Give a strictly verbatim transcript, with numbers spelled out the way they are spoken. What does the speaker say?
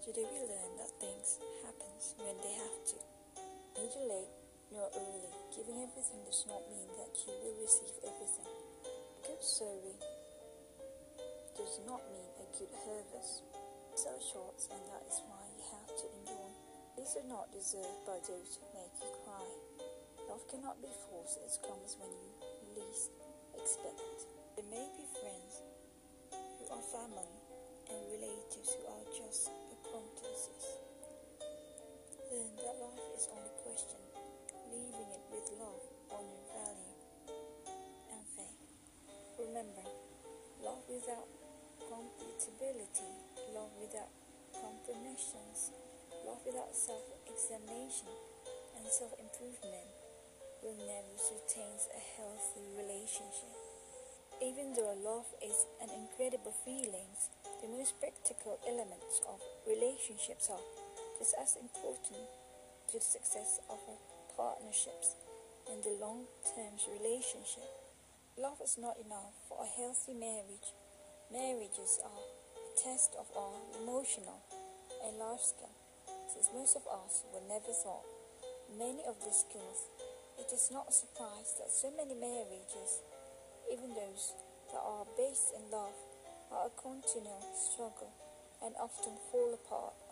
Today we learn that things happen when they have to. Neither late nor early. Giving everything does not mean that you will receive everything. Good sowing does not mean a good harvest. These are short, and that is why you have to endure. These are not deserved by those who make you cry. Love cannot be forced, it comes when you least expect it. There may be friends who are family and relatives who are just acquaintances. Learn that life is only a question, leaving it with love, honor, value, and faith. Remember, love without compatibility, love without compromises, love without self-examination and self-improvement will never sustain a healthy relationship. Even though love is an incredible feeling, the most practical elements of relationships are just as important to the success of our partnerships and the long-term relationship. Love is not enough for a healthy marriage. Marriages are a test of our emotional and life skill, since most of us were never taught many of these skills. It is not a surprise that so many marriages, even those that are based in love, are a continual struggle and often fall apart.